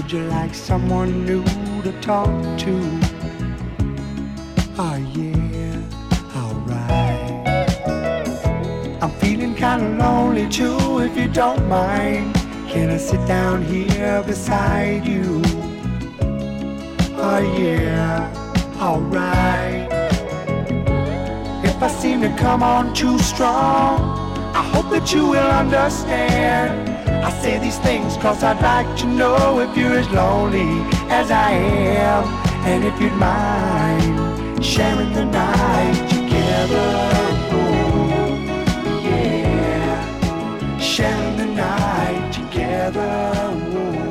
Would you like someone new to talk to? Oh yeah, alright. I'm feeling kinda lonely too, if you don't mind. Can I sit down here beside you? Oh yeah, alright. If I seem to come on too strong, I hope that you will understand. I say these things cause I'd like to know if you're as lonely as I am, and if you'd mind sharing the night together. Oh, yeah, sharing the night together. Oh.